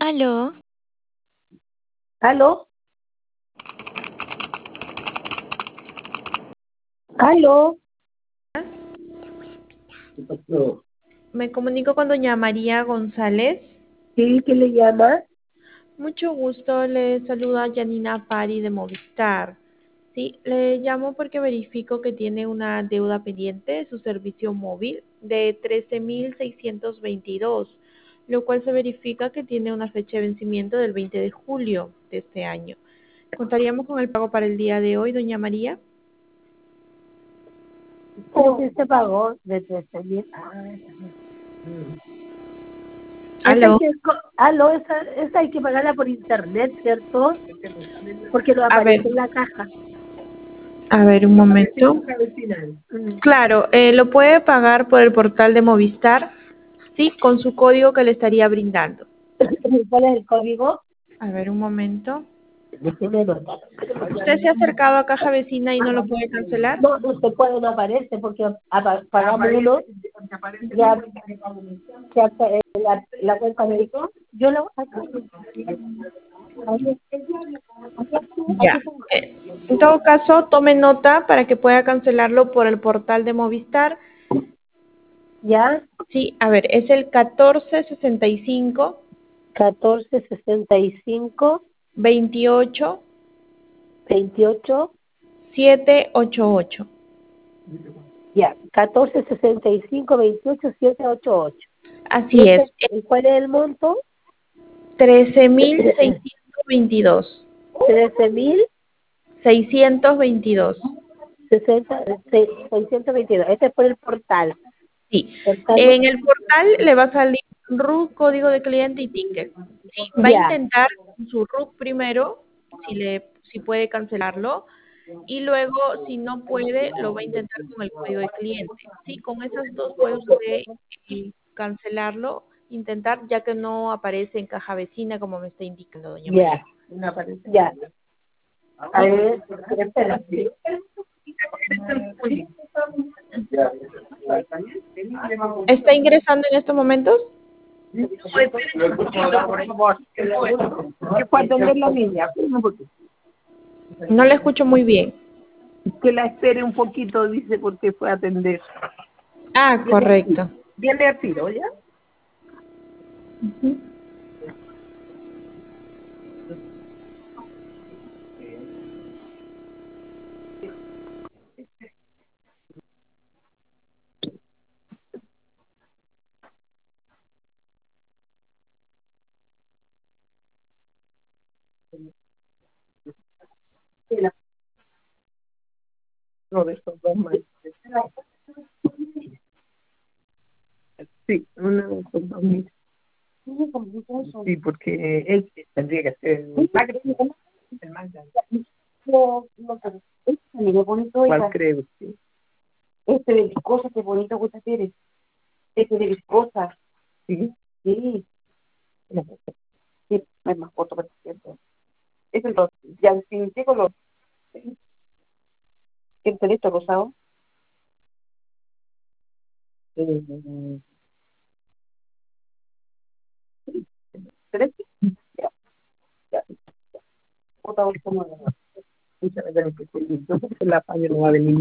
Aló, ¿Aló? ¿Aló? ¿Qué pasó? Me comunico con doña María González. ¿Sí? ¿Qué le llama? Mucho gusto, le saluda Janina Pari de Movistar. Sí, le llamo porque verifico que tiene una deuda pendiente de su servicio móvil de 13.622, lo cual se verifica que tiene una fecha de vencimiento del 20 de julio de este año. ¿Contaríamos con el pago para el día de hoy, doña María? Sí, se pagó de 13.000. Esa hay Aló. que, aló, esa hay que pagarla por internet, ¿cierto? Porque no A ver, aparece en la caja. un momento. Mm. Claro, lo puede pagar por el portal de Movistar, sí, con su código que le estaría brindando. ¿Cuál es el código? A ver, un momento. Déjeme anotar. ¿Usted se ha acercado a Caja Vecina y no lo puede cancelar? No, no se puede, no aparece porque pagamos uno. Ya, ya la cuenta médico. Yo la voy a sacar. Ya. En todo caso, tome nota para que pueda cancelarlo por el portal de Movistar. ¿Ya? Sí, a ver, es el 1465 1465 28 28. 788. Ya, 1465 28 788. ¿Y Así es, cuál es el monto? 13.622. 13.000 622. 622. Este es por el portal. Sí. Portal. En el portal le va a salir RUT, código de cliente y ticket. Sí, va a Ya, intentar con su RUT primero, si puede cancelarlo, y luego, si no puede, lo va a intentar con el código de cliente. Sí, con esas dos puede usted cancelarlo, intentar, ya que no aparece en caja vecina, como me está indicando doña María. ya, ya. A ¿Sí? ver, espera. ¿Está ingresando en estos momentos? ¿Qué puede atender la niña? No le escucho muy bien. Que la espere un poquito, dice, porque fue a atender. Ah, correcto. Viene a tiro, ¿ya? Ujú. No, de estos dos más. Sí, una de estos dos mil. Sí, porque él tendría que ser el más grande. ¿Cuál cree usted? Este de viscosa, qué bonito que usted tiene. Este de viscosa. Sí. Sí, sí, es más corto, pero es cierto. Es el dos. Ya, sin qué color. El teléfono rosado. Eh, ¿Tres? Ya, ya. Otra vez como muchas gracias, entonces la falla no va a venir.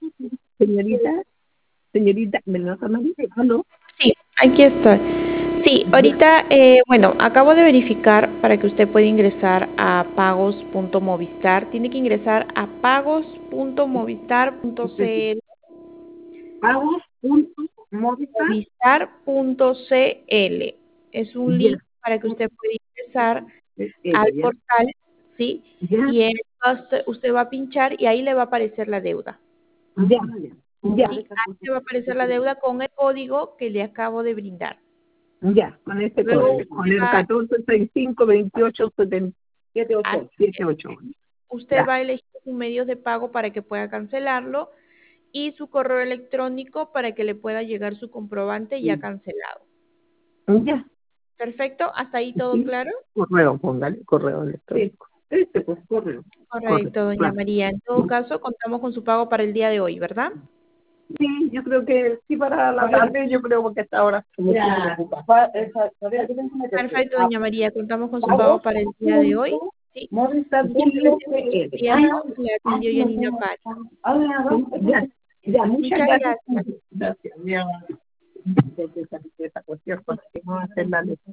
Señorita, ¿me lo vas a mandar? ¿Ah, no? Sí, aquí estoy. Sí, ahorita, bueno, acabo de verificar para que usted pueda ingresar a pagos.movistar. Tiene que ingresar a pagos.movistar.cl, Pagos punto Movistar. movistar.cl. Es un Ya, link para que usted pueda ingresar al ya, portal, ¿sí? ya, Y usted va a pinchar y ahí le va a aparecer la deuda. ya, ya, ¿Sí? Ahí le va a aparecer la deuda con el código que le acabo de brindar. ya, con este Luego código, con usted el va 1465 28 Así es. 78. Usted Ya, va a elegir sus medios de pago para que pueda cancelarlo y su correo electrónico para que le pueda llegar su comprobante ya cancelado. ya. Perfecto, hasta ahí todo Sí, claro. correo, póngale, correo electrónico. Pues, correo. Correo, Correcto, doña claro. María. En todo caso, contamos con su pago para el día de hoy, ¿verdad? Sí, yo creo que sí para la tarde, yo creo porque hasta ahora. Perfecto, doña María, contamos con su pago para el día de hoy. Sí. Muchas gracias por su tiempo. Le atendió Janina Paz. Ya, muchas gracias. Gracias. Gracias. Ya. Esa cuestión, porque no hacer la letra.